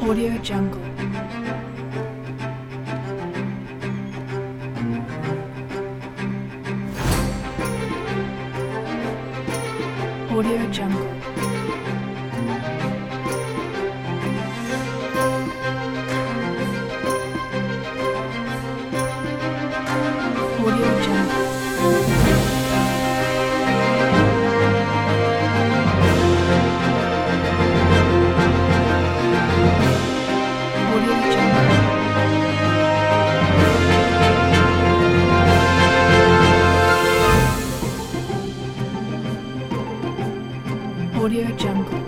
Audio Jungle. Audio Jungle. Audio Jungle. Audio Jungle. Audio Jungle.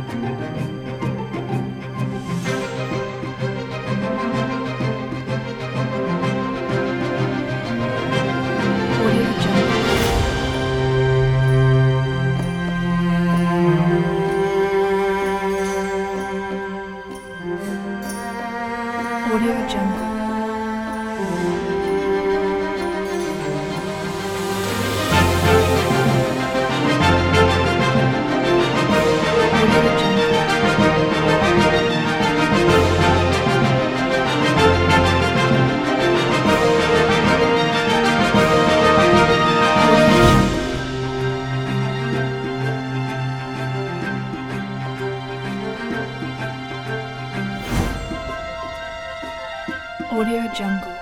Audio Jungle. Audio Jungle. Audio Jungle. Audio Jungle.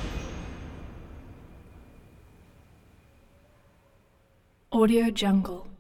Audio Jungle.